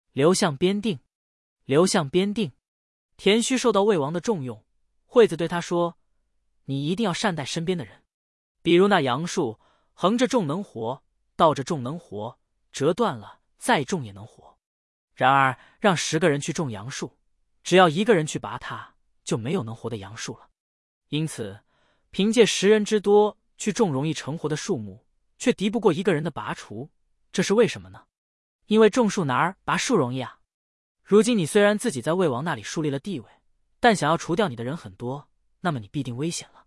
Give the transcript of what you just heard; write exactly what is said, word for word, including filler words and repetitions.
刘向边定，刘向边定。田须受到魏王的重用，惠子对他说：“你一定要善待身边的人，比如那杨树，横着种能活，倒着种能活，折断了再种也能活。然而让十个人去种杨树，只要一个人去拔它，就没有能活的杨树了。因此，凭借十人之多去种容易成活的树木，却敌不过一个人的拔除，这是为什么呢？因为种树难儿，拔树容易啊。如今你虽然自己在魏王那里树立了地位，但想要除掉你的人很多，那么你必定危险了。”